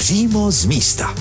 Přímo z místa.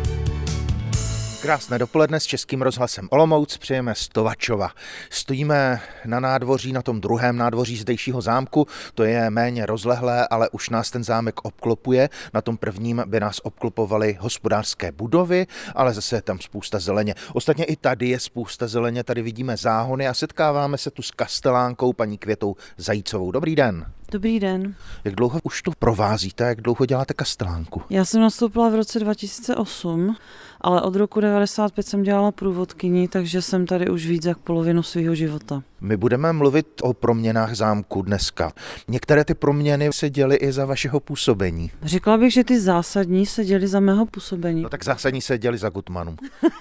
Krásné dopoledne s Českým rozhlasem Olomouc, přejeme z Tovačova. Stojíme na nádvoří, na tom druhém nádvoří zdejšího zámku, to je méně rozlehlé, ale už nás ten zámek obklopuje. Na tom prvním by nás obklopovaly hospodářské budovy, ale zase je tam spousta zeleně. Ostatně i tady je spousta zeleně, tady vidíme záhony a setkáváme se tu s kastelánkou paní Květou Zajícovou. Dobrý den. Dobrý den. Jak dlouho už to provázíte, jak dlouho děláte kastelánku? Já jsem nastoupila v roce 2008, ale od roku 1995 jsem dělala průvodkyni, takže jsem tady už víc jak polovinu svého života. My budeme mluvit o proměnách zámku dneska. Některé ty proměny se děly i za vašeho působení. Řekla bych, že ty zásadní se děly za mého působení. No tak zásadní se děly za Gutmanů.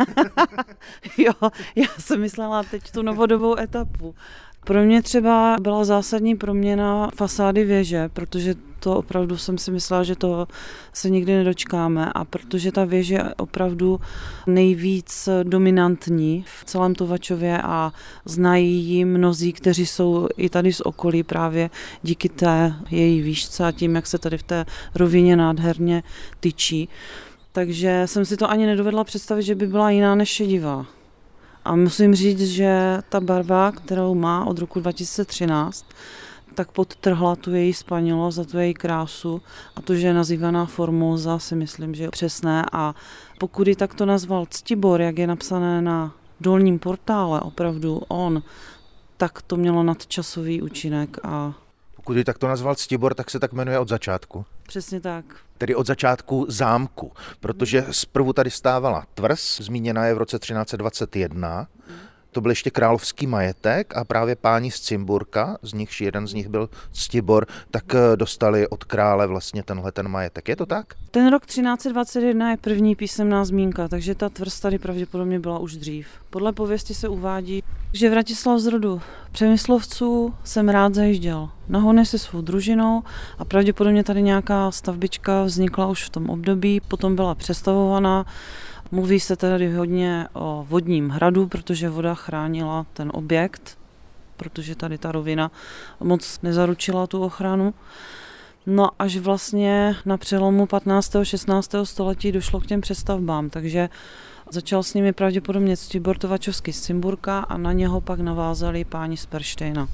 Jo, já jsem myslela teď tu novodobou etapu. Pro mě třeba byla zásadní proměna fasády věže, protože to opravdu jsem si myslela, že toho se nikdy nedočkáme a protože ta věž je opravdu nejvíc dominantní v celém Tovačově a znají ji mnozí, kteří jsou i tady z okolí právě díky té její výšce a tím, jak se tady v té rovině nádherně tyčí. Takže jsem si to ani nedovedla představit, že by byla jiná než šedivá. A musím říct, že ta barva, kterou má od roku 2013, tak podtrhla tu její spanilost a tu její krásu a to, že je nazývaná Formosa, si myslím, že je přesné. A pokud ji takto nazval Ctibor, jak je napsané na dolním portále, opravdu on, tak to mělo nadčasový účinek. A pokud ji takto nazval Ctibor, tak se tak jmenuje od začátku. Přesně tak. Tedy od začátku zámku, protože zprvu tady stávala tvrz, zmíněná je v roce 1321. To byl ještě královský majetek a právě páni z Cimburka, z nichž jeden z nich byl Ctibor, tak dostali od krále vlastně ten majetek. Je to tak? Ten rok 1321 je první písemná zmínka, takže ta tvrz tady pravděpodobně byla už dřív. Podle pověsti se uvádí, že Vratislav z rodu Přemyslovců sem rád zajížděl na hony se svou družinou a pravděpodobně tady nějaká stavbička vznikla už v tom období, potom byla přestavovaná. Mluví se tady hodně o vodním hradu, protože voda chránila ten objekt, protože tady ta rovina moc nezaručila tu ochranu. No až vlastně na přelomu 15. a 16. století došlo k těm přestavbám, takže začal s nimi pravděpodobně Ctibor Tovačovský z Cimburka a na něho pak navázali páni z Perštejna.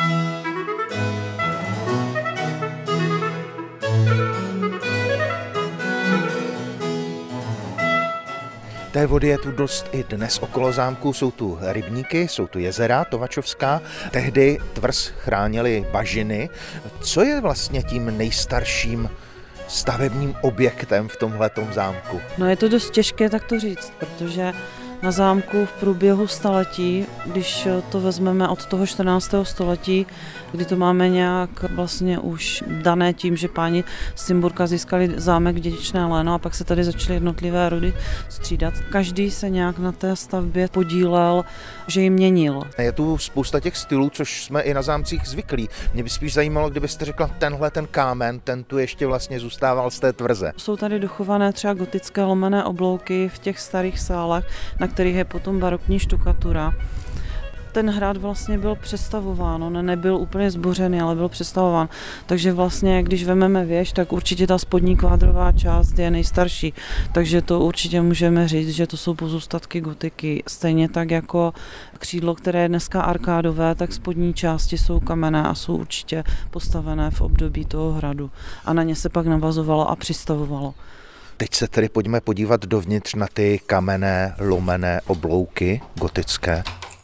Té vody je tu dost i dnes okolo zámku, jsou tu rybníky, jsou tu jezera Tovačovská. Tehdy tvrz chránili bažiny. Co je vlastně tím nejstarším stavebním objektem v tomhletom zámku? No je to dost těžké tak to říct, protože na zámku v průběhu staletí, když to vezmeme od toho 14. století, kdy to máme nějak vlastně už dané tím, že páni z Cimburka získali zámek dědičné léno a pak se tady začaly jednotlivé rody střídat. Každý se nějak na té stavbě podílel, že ji měnil. Je tu spousta těch stylů, což jsme i na zámcích zvyklí. Mě by spíš zajímalo, kdybyste řekla, ten kámen, ten tu ještě vlastně zůstával z té tvrze. Jsou tady dochované třeba gotické lomené oblouky v těch starých sálech, na kterých je potom barokní štukatura. Ten hrad vlastně byl přestavován, on nebyl úplně zbořený, ale byl přestavován. Takže vlastně, když vezmeme věž, tak určitě ta spodní kvádrová část je nejstarší. Takže to určitě můžeme říct, že to jsou pozůstatky gotiky. Stejně tak jako křídlo, které je dneska arkádové, tak spodní části jsou kamenné a jsou určitě postavené v období toho hradu. A na ně se pak navazovalo a přistavovalo. Teď se tedy pojďme podívat dovnitř na ty kamenné, lomené oblouky gotické.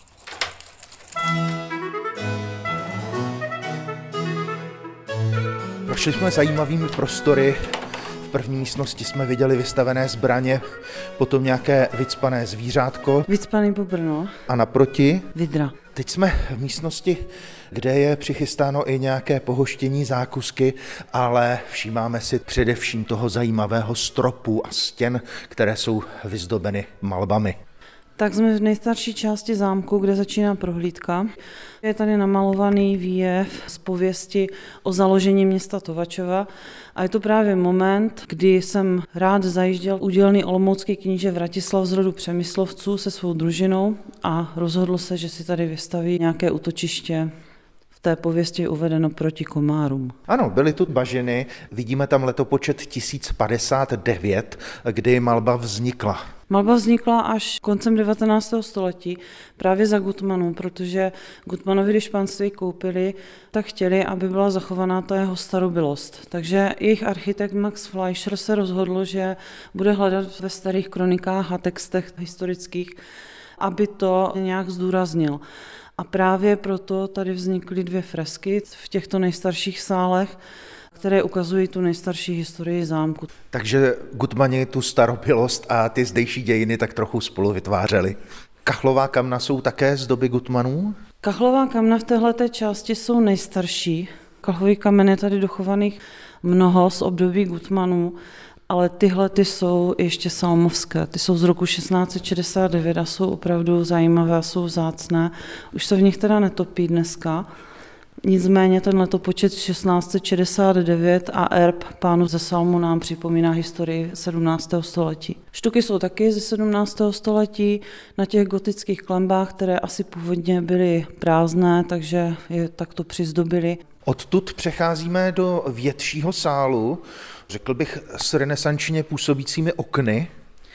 Prošli jsme zajímavými prostory. V první místnosti jsme viděli vystavené zbraně, potom nějaké vycpané zvířátko. Vycpaný pobrno. A naproti? Vidra. Teď jsme v místnosti, kde je přichystáno i nějaké pohoštění, zákusky, ale všímáme si především toho zajímavého stropu a stěn, které jsou vyzdobeny malbami. Tak jsme v nejstarší části zámku, kde začíná prohlídka. Je tady namalovaný výjev z pověsti o založení města Tovačova a je to právě moment, kdy jsem rád zajížděl údělný olomoucký kníže Vratislav z rodu Přemyslovců se svou družinou a rozhodl se, že si tady vystaví nějaké útočiště. té pověsti je uvedeno proti komárům. Ano, byly tu bažiny, vidíme tam letopočet 1059, kdy malba vznikla. Malba vznikla až koncem 19. století právě za Gutmanů, protože Gutmanovi, když panství koupili, tak chtěli, aby byla zachovaná ta jeho starobylost. Takže jejich architekt Max Fleischer se rozhodl, že bude hledat ve starých kronikách a textech historických, aby to nějak zdůraznil. A právě proto tady vznikly 2 fresky v těchto nejstarších sálech, které ukazují tu nejstarší historii zámku. Takže Gutmani tu starobylost a ty zdejší dějiny tak trochu spolu vytvářeli. Kachlová kamna jsou také z doby Gutmanů? Kachlová kamna v téhleté části jsou nejstarší. Kachlový kamen je tady dochovaných mnoho z období Gutmanů, ale tyhle jsou ještě salmovské. Ty jsou z roku 1669 a jsou opravdu zajímavé a jsou vzácné. Už se v nich teda netopí dneska. Nicméně ten letopočet 1669 a erb pánu ze Salmu nám připomíná historii 17. století. Štuky jsou taky ze 17. století na těch gotických klenbách, které asi původně byly prázdné, takže je takto přizdobili. Odtud přecházíme do většího sálu, řekl bych s renesančně působícími okny.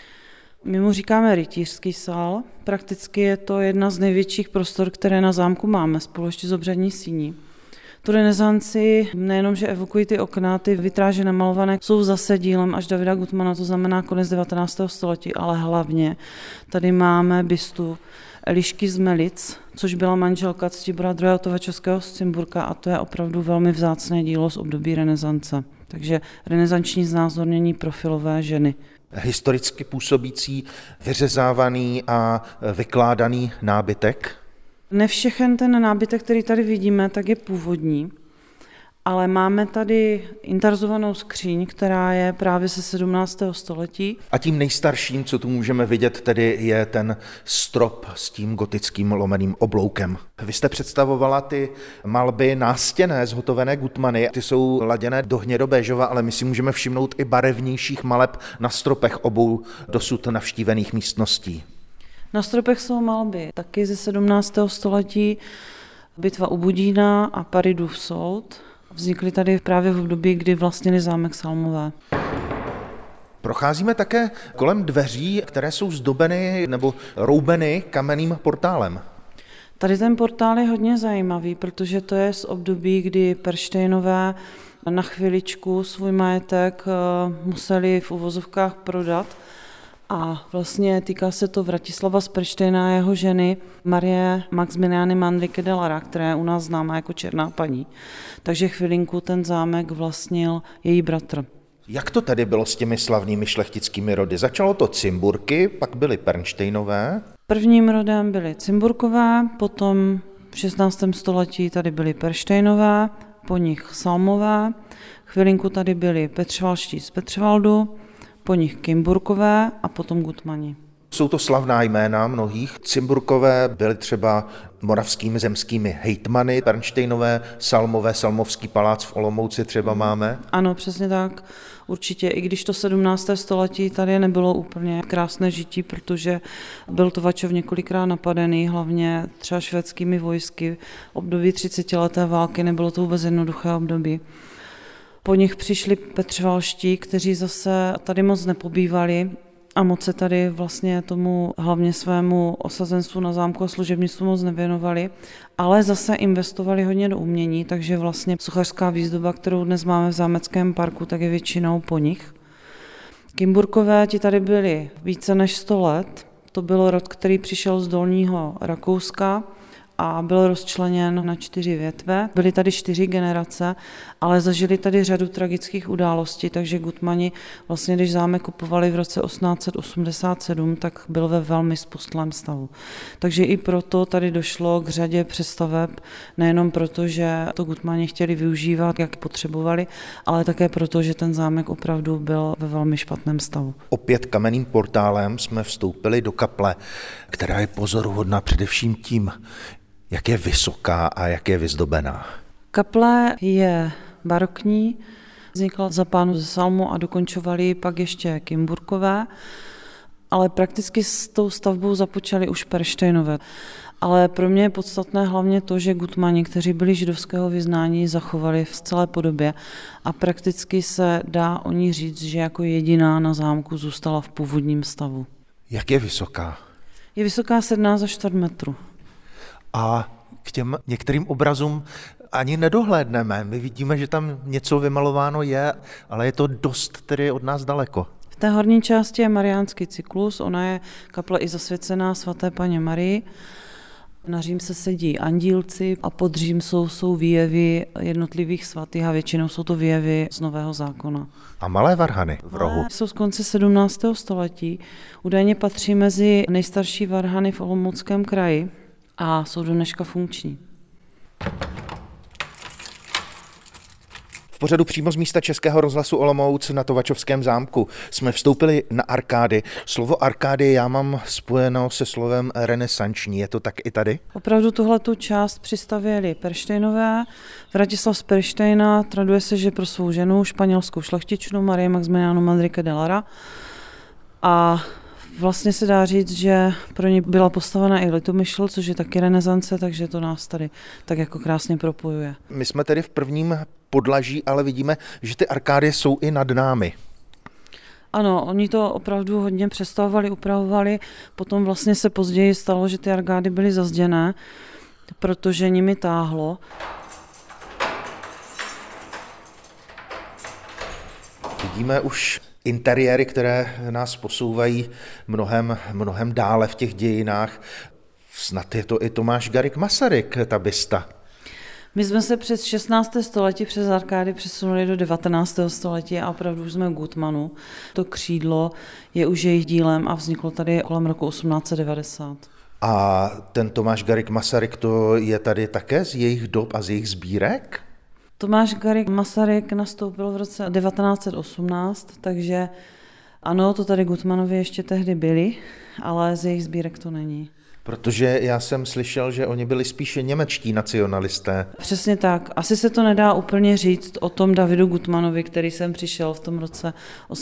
My mu říkáme rytířský sál. Prakticky je to jedna z největších prostor, které na zámku máme, spolu ještě s obřadní síní. Tu renesanci nejenom, že evokují ty okna, ty vitráže namalované jsou zase dílem až Davida Gutmana, to znamená konec 19. století, ale hlavně tady máme bystu Elišky z Melic, což byla manželka Ctibora II. Tovačovského z Cimburka a to je opravdu velmi vzácné dílo z období renesance. Takže renesanční znázornění profilové ženy. Historicky působící, vyřezávaný a vykládaný nábytek? Ne všechen ten nábytek, který tady vidíme, tak je původní, ale máme tady intarzovanou skříň, která je právě ze 17. století. A tím nejstarším, co tu můžeme vidět, tedy je ten strop s tím gotickým lomeným obloukem. Vy jste představovala ty malby nástěnné, zhotovené Gutmany. Ty jsou laděné do hnědobéžova, ale my si můžeme všimnout i barevnějších maleb na stropech obou dosud navštívených místností. Na stropech jsou malby taky ze 17. století, bitva u Budína a Paridův soud. Vznikly tady právě v období, kdy vlastnili zámek Salmové. Procházíme také kolem dveří, které jsou zdobeny nebo roubeny kamenným portálem. Tady ten portál je hodně zajímavý, protože to je z období, kdy Perštejnové na chviličku svůj majetek museli v uvozovkách prodat. A vlastně týká se to Vratislava z Perštejna a jeho ženy Marie Maxmiliany Manrique de Lara, která je u nás známá jako Černá paní. Takže chvilinku ten zámek vlastnil její bratr. Jak to tedy bylo s těmi slavnými šlechtickými rody? Začalo to Cimburky, pak byly Pernštejnové. Prvním rodem byly Cimburkové, potom v 16. století tady byly Perštejnové, po nich Salmové, chvilinku tady byli Petřvalští z Petřvaldu, po nich Kimburkové a potom Gutmani. Jsou to slavná jména mnohých. Cimburkové byly třeba moravskými zemskými hejtmany, Pernštejnové, Salmové, Salmovský palác v Olomouci třeba máme. Ano, přesně tak. Určitě, i když to 17. století tady nebylo úplně krásné žití, protože byl Tovačov několikrát napadený, hlavně třeba švédskými vojsky. Období 30leté války nebylo to vůbec jednoduché období. Po nich přišli Petřvalští, kteří zase tady moc nepobývali a moc se tady vlastně tomu hlavně svému osazenstvu na zámku a služebnictvu moc nevěnovali, ale zase investovali hodně do umění, takže vlastně sochařská výzdoba, kterou dnes máme v zámeckém parku, tak je většinou po nich. Kimburkové ti tady byli více než 100 let, to byl rod, který přišel z Dolního Rakouska, a byl rozčleněn na 4 větve. Byly tady 4 generace, ale zažili tady řadu tragických událostí, takže Gutmani vlastně, když zámek kupovali v roce 1887, tak byl ve velmi spustlém stavu. Takže i proto tady došlo k řadě přestaveb, nejenom proto, že to Gutmani chtěli využívat, jak potřebovali, ale také proto, že ten zámek opravdu byl ve velmi špatném stavu. Opět kamenným portálem jsme vstoupili do kaple, která je pozoruhodná především tím, jak je vysoká a jak je vyzdobená. Kaple je barokní, vznikla za pánů ze Salmu a dokončovali pak ještě Kimburkové. ale prakticky s tou stavbou započali už Perštejnové. Ale pro mě je podstatné hlavně to, že Gutmani, kteří byli židovského vyznání, zachovali v celé podobě a prakticky se dá o ní říct, že jako jediná na zámku zůstala v původním stavu. Jak je vysoká? Je vysoká 17 až 4 metrů. A k těm některým obrazům ani nedohlédneme. My vidíme, že tam něco vymalováno je, ale je to dost tedy od nás daleko. V té horní části je mariánský cyklus, ona je kaple i zasvěcená svaté Panně Marii. Na Řím se sedí andílci a pod Řím jsou výjevy jednotlivých svatých a většinou jsou to výjevy z Nového zákona. A malé varhany v rohu? Jsou z konce 17. století. Údajně patří mezi nejstarší varhany v Olomouckém kraji a jsou do dneška funkční. V pořadu přímo z místa Českého rozhlasu Olomouc na Tovačovském zámku jsme vstoupili na arkády. Slovo arkády já mám spojeno se slovem renesanční. Je to tak i tady? Opravdu tuhletu část přistavěli Perštejnové. Vratislav z Perštejna traduje se, že pro svou ženu, španělskou šlechtičnu Marii Maximilianu Manrique de Lara. A vlastně se dá říct, že pro ně byla postavena i Litomyšl, což je taky renesance, takže to nás tady tak jako krásně propojuje. My jsme tedy v prvním podlaží, ale vidíme, že ty arkády jsou i nad námi. Ano, oni to opravdu hodně přestavovali, upravovali, potom vlastně se později stalo, že ty arkády byly zazděné, protože nimi táhlo. Vidíme už interiéry, které nás posouvají mnohem dále v těch dějinách. Snad je to i Tomáš Garrigue Masaryk, ta bysta. My jsme se přes 16. století přes arkády přesunuli do 19. století a opravdu už jsme u Gutmanů. To křídlo je už jejich dílem a vzniklo tady kolem roku 1890. A ten Tomáš Garrigue Masaryk, to je tady také z jejich dob a z jejich sbírek? Tomáš Garrigue Masaryk nastoupil v roce 1918, takže ano, to tady Gutmanovi ještě tehdy byli, ale z jejich sbírek to není. Protože já jsem slyšel, že oni byli spíše němečtí nacionalisté. Přesně tak. Asi se to nedá úplně říct o tom Davidu Gutmanovi, který sem přišel v tom roce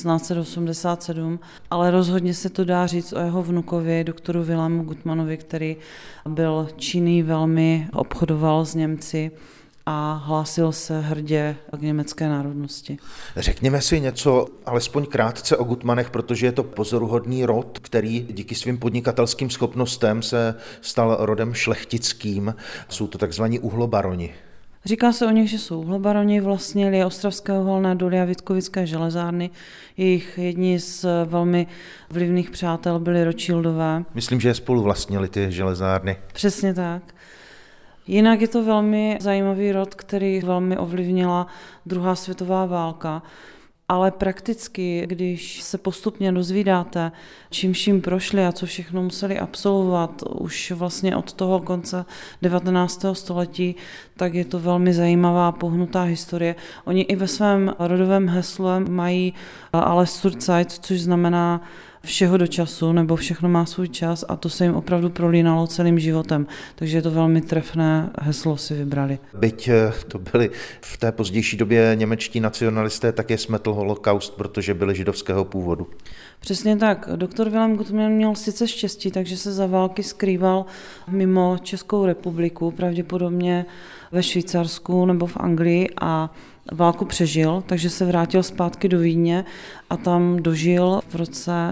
1887, ale rozhodně se to dá říct o jeho vnukovi, doktoru Wilhelmu Gutmanovi, který byl činný, velmi obchodoval s Němci a hlásil se hrdě k německé národnosti. Řekněme si něco, alespoň krátce o Gutmanech, protože je to pozoruhodný rod, který díky svým podnikatelským schopnostem se stal rodem šlechtickým. Jsou to takzvaní uhlobaroni. Říká se o nich, že jsou uhlobaroni, vlastnili Ostravské uhelné doly a Vítkovické železárny. Jejich jedni z velmi vlivných přátel byli Rothschildové. Myslím, že je spolu vlastnili ty železárny. Přesně tak. Jinak je to velmi zajímavý rod, který velmi ovlivnila druhá světová válka, ale prakticky, když se postupně dozvídáte, čím vším prošli a co všechno museli absolvovat už vlastně od toho konce 19. století, tak je to velmi zajímavá pohnutá historie. Oni i ve svém rodovém heslu mají alles zur Zeit, což znamená všeho do času, nebo všechno má svůj čas a to se jim opravdu prolínalo celým životem. Takže je to velmi trefné heslo si vybrali. Byť to byli v té pozdější době němečtí nacionalisté, tak je smetl holokaust, protože byli židovského původu. Přesně tak. Doktor Wilhelm Gutmann měl sice štěstí, takže se za války skrýval mimo Českou republiku, pravděpodobně ve Švýcarsku nebo v Anglii a válku přežil, takže se vrátil zpátky do Vídně a tam dožil v roce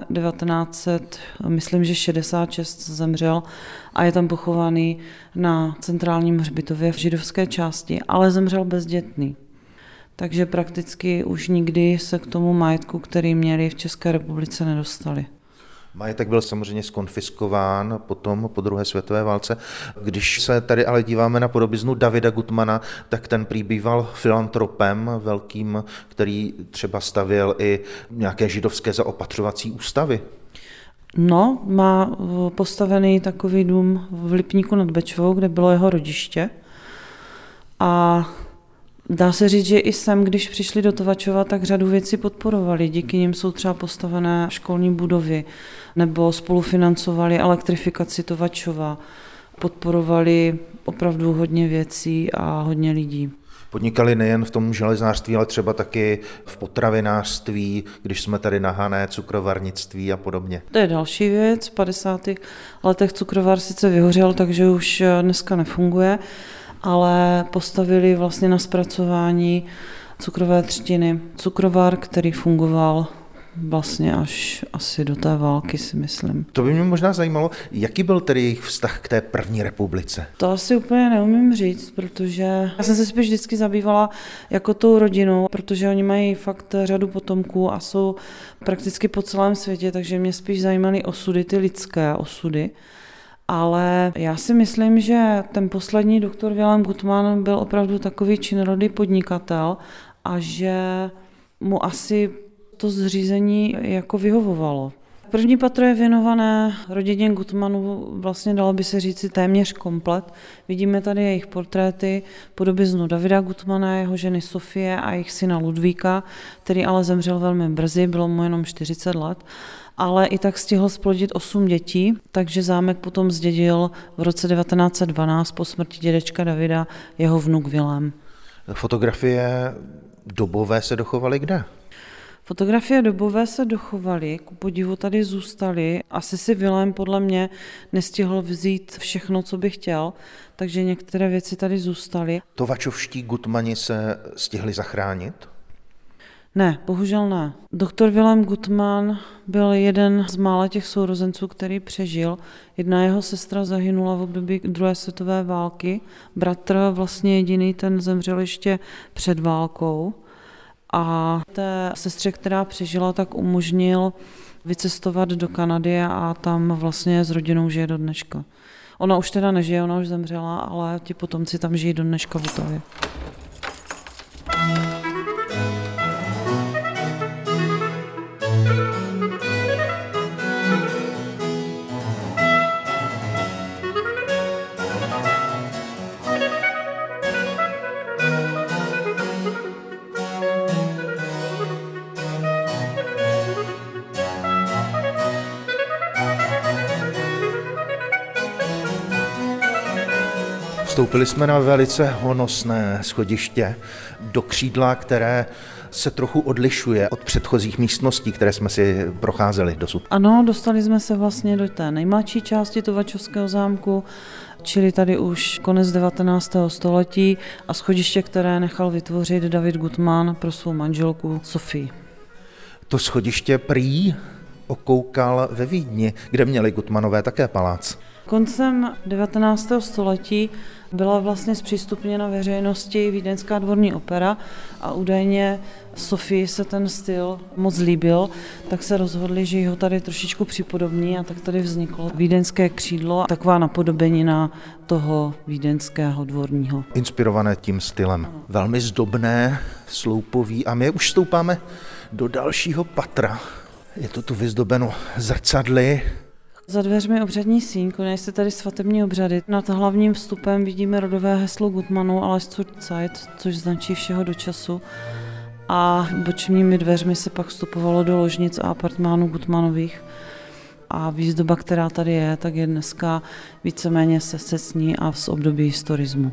1966 zemřel a je tam pochovaný na centrálním hřbitově v židovské části, ale zemřel bezdětný. Takže prakticky už nikdy se k tomu majetku, který měli v České republice, nedostali. Majetek byl samozřejmě skonfiskován potom po druhé světové válce. Když se tady ale díváme na podobiznu Davida Gutmana, tak ten prý býval filantropem velkým, který třeba stavěl i nějaké židovské zaopatřovací ústavy. No, má postavený takový dům v Lipníku nad Bečvou, kde bylo jeho rodiště. A dá se říct, že i sem, když přišli do Tovačova, tak řadu věcí podporovali. Díky nim jsou třeba postavené školní budovy nebo spolufinancovali elektrifikaci Tovačova. Podporovali opravdu hodně věcí a hodně lidí. Podnikali nejen v tom železnářství, ale třeba taky v potravinářství, když jsme tady na Hané, cukrovarnictví a podobně. To je další věc. V 50. letech cukrovar sice vyhořel, takže už dneska nefunguje, ale postavili vlastně na zpracování cukrové třtiny cukrovar, který fungoval vlastně až asi do té války, si myslím. To by mě možná zajímalo, jaký byl tedy jejich vztah k té první republice? To asi úplně neumím říct, protože já jsem se spíš vždycky zabývala jako tou rodinou, protože oni mají fakt řadu potomků a jsou prakticky po celém světě, takže mě spíš zajímaly osudy, ty lidské osudy. Ale já si myslím, že ten poslední doktor Wilhelm Gutmann byl opravdu takový činorodý podnikatel a že mu asi to zřízení jako vyhovovalo. První patro je věnované rodině Gutmannů, vlastně dalo by se říci téměř komplet. Vidíme tady jejich portréty, podobiznu Davida Gutmanna, jeho ženy Sofie a jejich syna Ludvíka, který ale zemřel velmi brzy, bylo mu jenom 40 let. Ale i tak stihl splodit 8 dětí, takže zámek potom zdědil v roce 1912 po smrti dědečka Davida jeho vnuk Vilém. Fotografie dobové se dochovaly kde? Fotografie dobové se dochovaly, ku podivu tady zůstaly. Asi si Vilém podle mě nestihl vzít všechno, co by chtěl, takže některé věci tady zůstaly. Tovačovští Gutmani se stihli zachránit? Ne, bohužel ne. Doktor Wilhelm Gutmann byl jeden z mála těch sourozenců, který přežil. Jedna jeho sestra zahynula v období druhé světové války. Bratr vlastně jediný, ten zemřel ještě před válkou. A té sestře, která přežila, tak umožnil vycestovat do Kanady a tam vlastně s rodinou žije do dneška. Ona už teda nežije, ona už zemřela, ale ti potomci tam žijí do dneška v Ottawě. Vstoupili jsme na velice honosné schodiště do křídla, které se trochu odlišuje od předchozích místností, které jsme si procházeli dosud. Ano, dostali jsme se vlastně do té nejmladší části Tovačovského zámku, čili tady už konec 19. století a schodiště, které nechal vytvořit David Gutmann pro svou manželku Sofii. To schodiště prý okoukal ve Vídni, kde měli Gutmannové také palác. Koncem 19. století byla vlastně zpřístupněna veřejnosti Vídeňská dvorní opera a údajně Sofii se ten styl moc líbil, tak se rozhodli, že ho tady trošičku připodobní a tak tady vzniklo vídeňské křídlo, taková napodobenina toho vídeňského dvorního. Inspirované tím stylem. Velmi zdobné, sloupový a my už stoupáme do dalšího patra. Je to tu vyzdobeno zrcadly. Za dveřmi obřadní síň, konají se tady svatební obřady. Nad hlavním vstupem vidíme rodové heslo Gutmannů Alles zur Zeit, což značí všeho do času. A bočními dveřmi se pak vstupovalo do ložnic a apartmánů Gutmannových. A výzdoba, která tady je, tak je dneska víceméně secesní a z období historismu.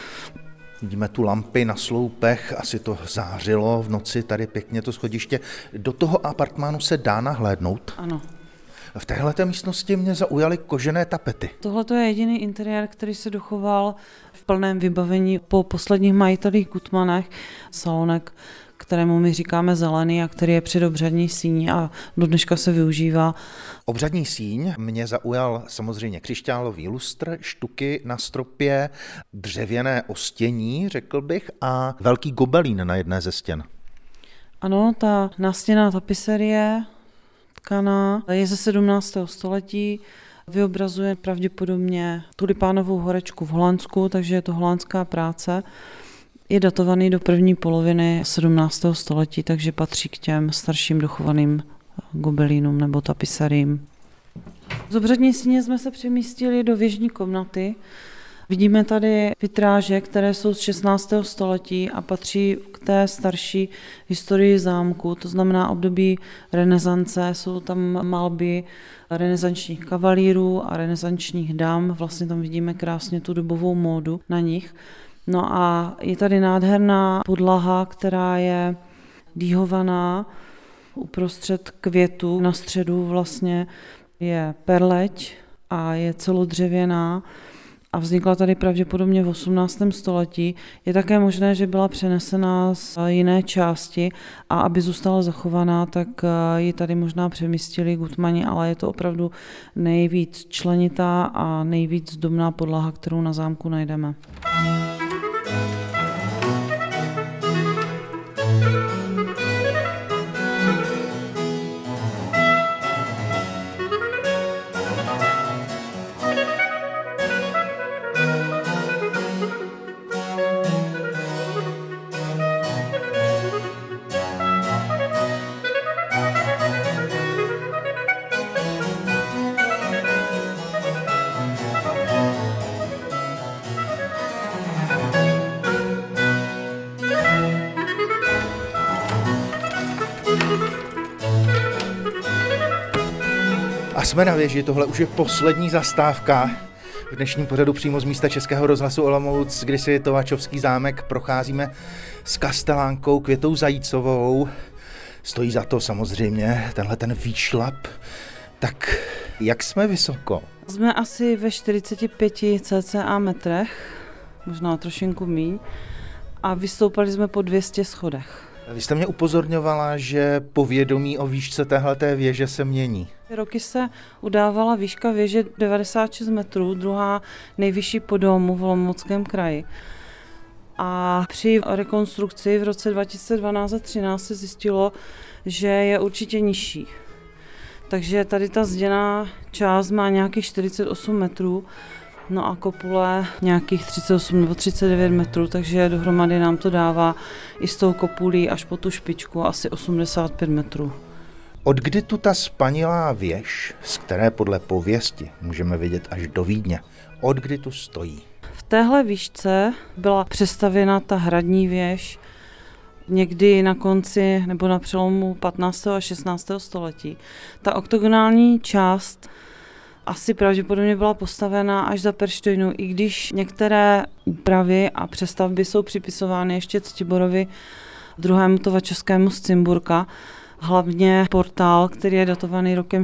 Vidíme tu lampy na sloupech, asi to zářilo v noci, tady pěkně to schodiště. Do toho apartmánu se dá nahlédnout? Ano. V téhleté místnosti mě zaujaly kožené tapety. Tohle je jediný interiér, který se dochoval v plném vybavení po posledních majitelích Gutmannech. Salonek, kterému my říkáme zelený a který je před obřadní síní a do dneška se využívá. Obřadní síň mě zaujal samozřejmě křišťálový lustr, štuky na stropě, dřevěné ostění, řekl bych, a velký gobelín na jedné ze stěn. Ano, ta nástěnná tapiserie tkaná je ze 17. století, vyobrazuje pravděpodobně tulipánovou horečku v Holandsku, takže je to holandská práce. Je datovaný do první poloviny 17. století, takže patří k těm starším dochovaným gobelínům nebo tapiseriím. Z obřadní síně jsme se přemístili do věžní komnaty. Vidíme tady vitráže, které jsou z 16. století a patří k té starší historii zámku, to znamená období renesance, jsou tam malby renesančních kavalírů a renesančních dam, vlastně tam vidíme krásně tu dobovou módu na nich. No a je tady nádherná podlaha, která je dýhovaná uprostřed květu. Na středu vlastně je perleť a je celodřevěná a vznikla tady pravděpodobně v 18. století. Je také možné, že byla přenesena z jiné části a aby zůstala zachovaná, tak ji tady možná přemístili Gutmani, ale je to opravdu nejvíc členitá a nejvíc zdobná podlaha, kterou na zámku najdeme. A jsme na věži, tohle už je poslední zastávka v dnešním pořadu přímo z místa Českého rozhlasu Olomouc, kdy si Tovačovský zámek procházíme s kastelánkou Květou Zajícovou. Stojí za to samozřejmě tenhle ten výšlap. Tak jak jsme vysoko? Jsme asi ve 45 cca metrech, možná trošinku míň, a vystoupali jsme po 200 schodech. Vy jste mě upozorňovala, že povědomí o výšce téhleté věže se mění. Roky se udávala výška věže 96 metrů, druhá nejvyšší po domu v Olomouckém kraji. A při rekonstrukci v roce 2012 a 2013 se zjistilo, že je určitě nižší. Takže tady ta zděná část má nějakých 48 metrů, no a kopule nějakých 38 nebo 39 metrů, takže dohromady nám to dává i s tou kopulí až po tu špičku asi 85 metrů. Od kdy tu ta spanilá věž, z které podle pověsti můžeme vidět až do Vídně, od kdy tu stojí? V téhle výšce byla přestavěna ta hradní věž někdy na konci nebo na přelomu 15. a 16. století. Ta oktogonální část asi pravděpodobně byla postavena až za Perštejnu, i když některé úpravy a přestavby jsou připisovány ještě Ctiborovi II. Tovačovskému z Cimburka. Hlavně portál, který je datovaný rokem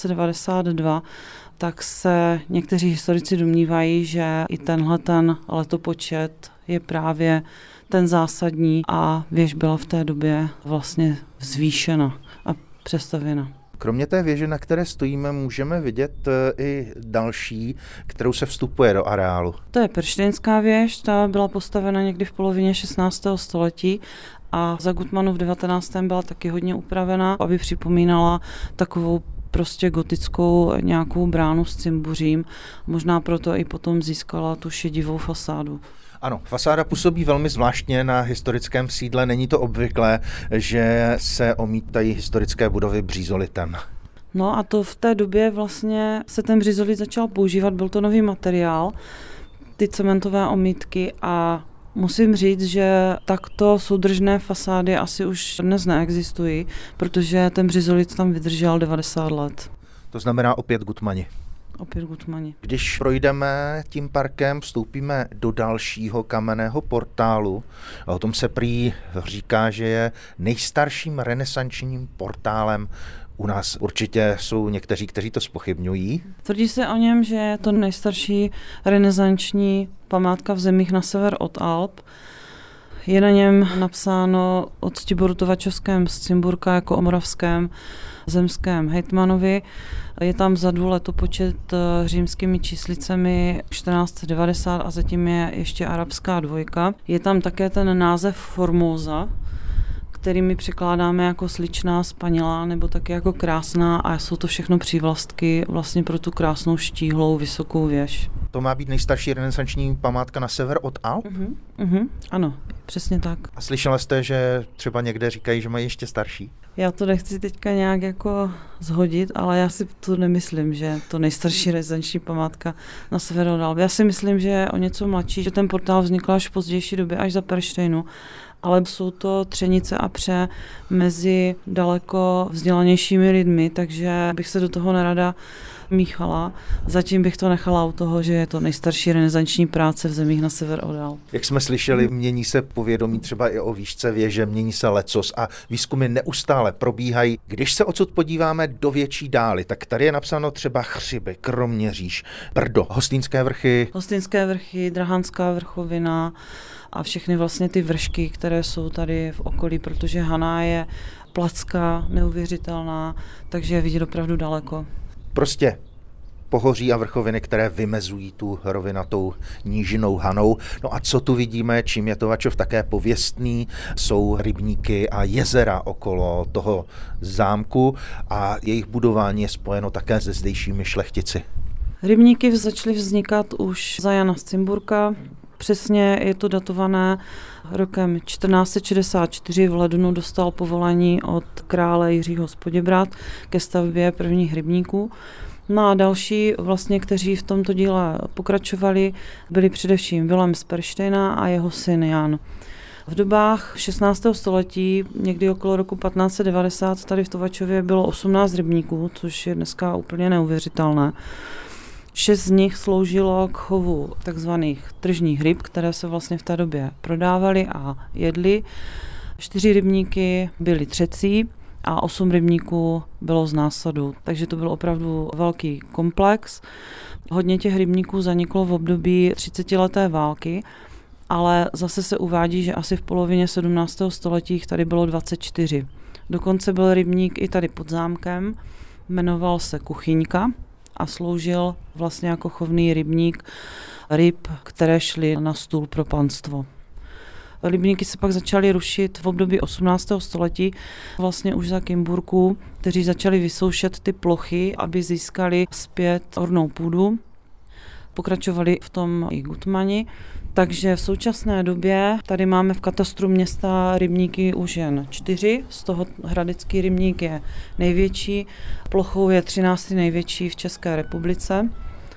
1492, tak se někteří historici domnívají, že i tenhle ten letopočet je právě ten zásadní a věž byla v té době vlastně zvýšena a přestavěna. Kromě té věže, na které stojíme, můžeme vidět i další, kterou se vstupuje do areálu. To je Perštejnská věž, ta byla postavena někdy v polovině 16. století a za Gutmanů v 19. byla taky hodně upravena, aby připomínala takovou prostě gotickou nějakou bránu s cimbuřím. Možná proto i potom získala tu šedivou fasádu. Ano, fasáda působí velmi zvláštně na historickém sídle. Není to obvyklé, že se omítají historické budovy břízolitem. No a to v té době vlastně se ten břízolit začal používat, byl to nový materiál, ty cementové omítky a musím říct, že takto soudržné fasády asi už dnes neexistují, protože ten břízolit tam vydržel 90 let. To znamená opět Gutmani. Opět Gutmani. Když projdeme tím parkem, vstoupíme do dalšího kamenného portálu. A o tom se prý říká, že je nejstarším renesančním portálem u nás. Určitě jsou někteří, kteří to zpochybňují. Tvrdí se o něm, že je to nejstarší renesanční památka v zemích na sever od Alp. Je na něm napsáno o Ctiboru Tovačovském z Cimburka jako o moravském zemském hejtmanovi. Je tam vzadu letopočet římskými číslicemi 1490 a zatím je ještě arabská dvojka. Je tam také ten název Formosa, který my překládáme jako sličná, spanilá nebo taky jako krásná a jsou to všechno přívlastky vlastně pro tu krásnou štíhlou vysokou věž. To má být nejstarší renesanční památka na sever od Alp? Ano, přesně tak. A slyšela jste, že třeba někde říkají, že mají ještě starší? Já to nechci teďka nějak jako zhodit, ale já si to nemyslím, že to nejstarší renesanční památka na severu od Alp. Já si myslím, že je o něco mladší, že ten portál vznikl až v pozdější době, až za Perštejnu ale jsou to třenice a pře mezi daleko vzdělanějšími lidmi, takže bych se do toho nerada míchala. Zatím bych to nechala u toho, že je to nejstarší renesanční práce v zemích na sever od Alp. Jak jsme slyšeli, mění se povědomí třeba i o výšce věže, mění se lecos a výzkumy neustále probíhají. Když se odsud podíváme do větší dály, tak tady je napsáno třeba Chřiby, Kroměříž, Brdo, Hostýnské vrchy. Hostýnské vrchy, Drahanská vrchovina a všechny vlastně ty vršky, které jsou tady v okolí, protože Haná je placka, neuvěřitelná, takže je vidět opravdu daleko. Prostě pohoří a vrchoviny, které vymezují tu rovinatou nížinou Hanou. No a co tu vidíme, čím je Tovačov také pověstný, jsou rybníky a jezera okolo toho zámku a jejich budování je spojeno také se zdejšími šlechtici. Rybníky začaly vznikat už za Jana z Cimburka. Přesně je to datované rokem 1464. V lednu dostal povolení od krále Jiřího z Poděbrad ke stavbě prvních rybníků. No a další, vlastně, kteří v tomto díle pokračovali, byli především Vilém z Perštejna a jeho syn Jan. V dobách 16. století, někdy okolo roku 1590, tady v Tovačově bylo 18 rybníků, což je dneska úplně neuvěřitelné. 6 z nich sloužilo k chovu takzvaných tržních ryb, které se vlastně v té době prodávaly a jedly. 4 rybníky byly třecí a 8 rybníků bylo z násadu, takže to byl opravdu velký komplex. Hodně těch rybníků zaniklo v období 30leté války, ale zase se uvádí, že asi v polovině 17. století jich tady bylo 24. Dokonce byl rybník i tady pod zámkem, jmenoval se Kuchyňka a sloužil vlastně jako chovný rybník ryb, které šly na stůl pro panstvo. Rybníky se pak začaly rušit v období 18. století, vlastně už za Cimburků, kteří začali vysoušet ty plochy, aby získali zpět ornou půdu. Pokračovali v tom i Gutmani, takže v současné době tady máme v katastru města rybníky už jen 4, z toho Hradecký rybník je největší, plochou je 13. největší v České republice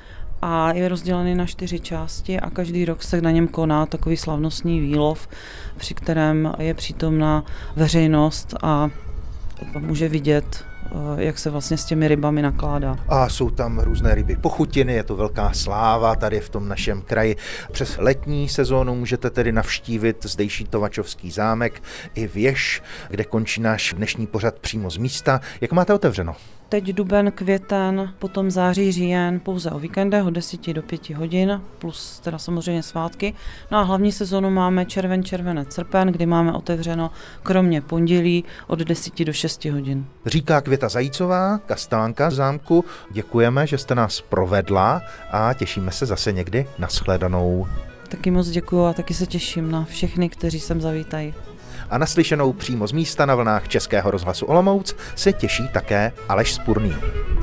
a je rozdělený na 4 části a každý rok se na něm koná takový slavnostní výlov, při kterém je přítomna veřejnost a může vidět, jak se vlastně s těmi rybami nakládá. A jsou tam různé ryby pochutiny, je to velká sláva tady v tom našem kraji. Přes letní sezónu můžete tedy navštívit zdejší Tovačovský zámek i věž, kde končí náš dnešní pořad přímo z místa. Jak máte otevřeno? Teď duben, květen, potom září, říjen, pouze o víkendech od 10 do 5 hodin, plus teda samozřejmě svátky. No a hlavní sezonu máme červen, červenec, srpen, kdy máme otevřeno kromě pondělí od 10 do 6 hodin. Říká Květa Zajícová, kastánka zámku. Děkujeme, že jste nás provedla a těšíme se zase někdy na shledanou. Taky moc děkuju a taky se těším na všechny, kteří sem zavítají. A naslyšenou přímo z místa na vlnách Českého rozhlasu Olomouc se těší také Aleš Spurný.